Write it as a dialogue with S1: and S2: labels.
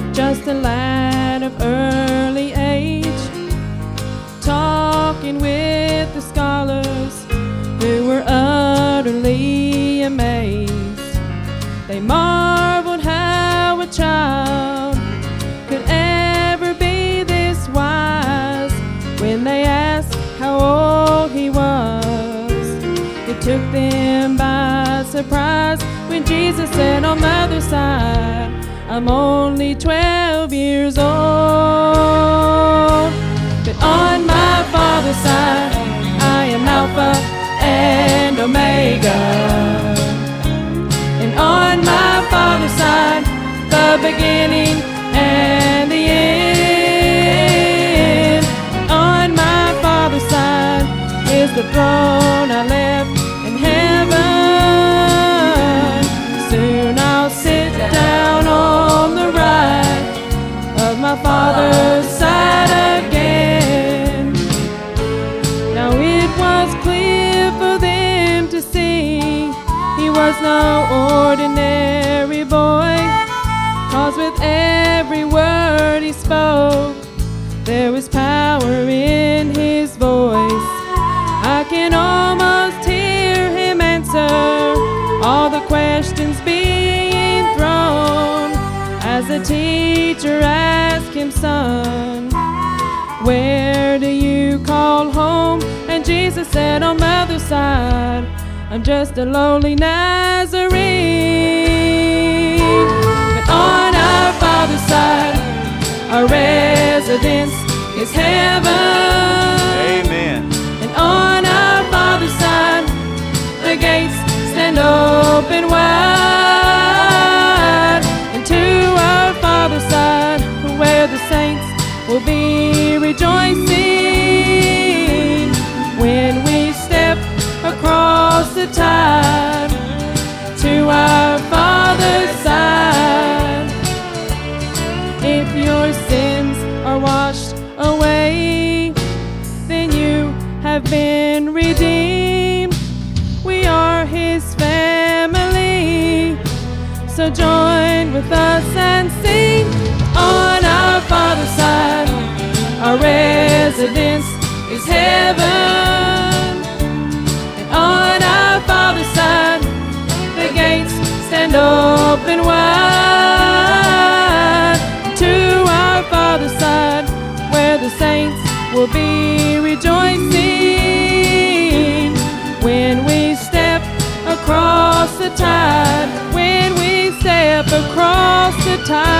S1: just a lad of early age, talking with the scholars who were utterly amazed. They marveled how a child could ever be this wise. When they asked how old he was, it took them by surprise when Jesus said on mother's side, I'm only 12 years old. But on my father's side, I am Alpha and Omega. And on my father's side, the beginning and the end. On my father's side is the throne I left in heaven. Soon I'll sit down on the right of my father's side again. Now it was clear for them to see he was no ordinary boy, 'cause with every word he spoke, there was power in his voice. I can almost hear him answer all the questions being thrown as the teacher asked him, son, where do you call home? And Jesus said on mother's side, I'm just a lowly Nazarene. But on our father's side, our residence is heaven.
S2: Amen.
S1: And on our father's side, the gates stand open wide. And to our father's side, where the saints will be rejoicing when we step across the tide to our father's side. If your sins are washed away, then you have been redeemed. We are his family, so join with us and sing. On our father's side, our residence is heaven. And on our father's side, the gates stand open wide. To our father's side, where the saints will be rejoicing when we step across the tide. When we step across the tide.